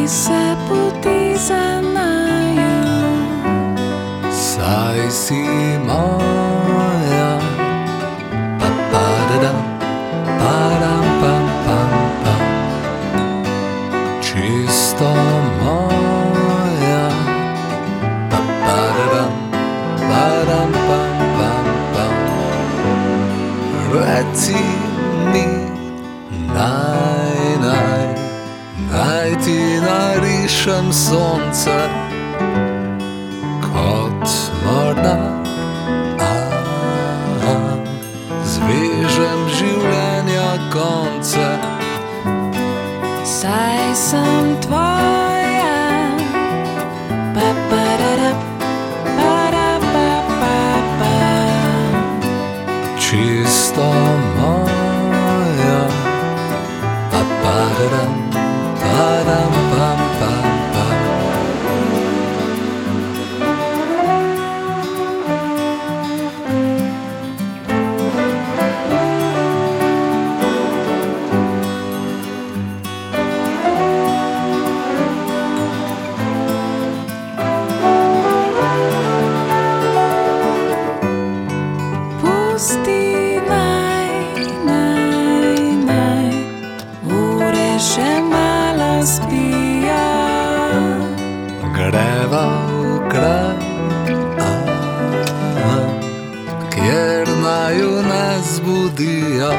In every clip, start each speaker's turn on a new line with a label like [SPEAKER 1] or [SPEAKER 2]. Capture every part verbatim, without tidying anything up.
[SPEAKER 1] se poti znaju.
[SPEAKER 2] Saj si moja, pa pa da da, pa dam pam pam pam, čisto moja, pa pa da da, pa dam pam pam pam. Reci mi, naj, naj, naj ti narišem sonce, kot morda, aha, zvežem življenja konce.
[SPEAKER 1] Saj sem tvoja, pa pa da da, pa da pa pa pa,
[SPEAKER 2] Čisto moja, pa pa da da, pa dam pam pam pam.
[SPEAKER 1] pusti naj, naj, naj, ure še malo spijo.
[SPEAKER 2] Greva v kraj, aha, kjer naju ne zbudijo.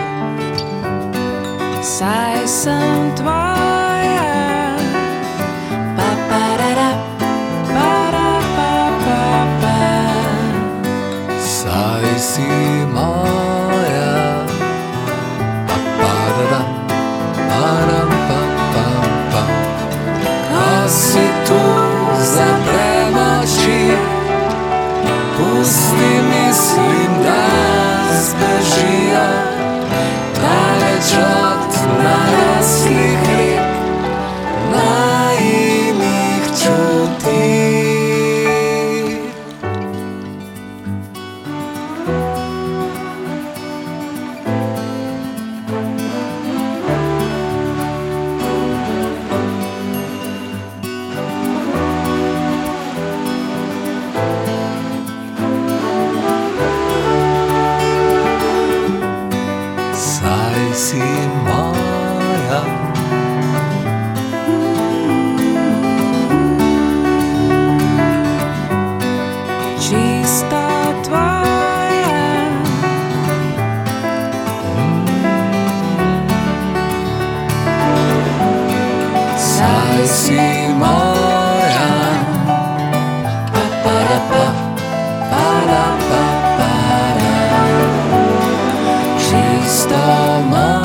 [SPEAKER 1] Saj sem tvoja, pa pa da da, pa da pa pa pa,
[SPEAKER 2] Saj si moja, pa pa da da, pa dam pam pam pam. Ko si tu, zaprem oči, pusti mislim, da zbežijo daleč od naraslih rek, naj jih čuti. Saj si moja,
[SPEAKER 1] čisto tvoja,
[SPEAKER 2] saj si moja, pa pa da pa, pa da pa pa da, čisto moja.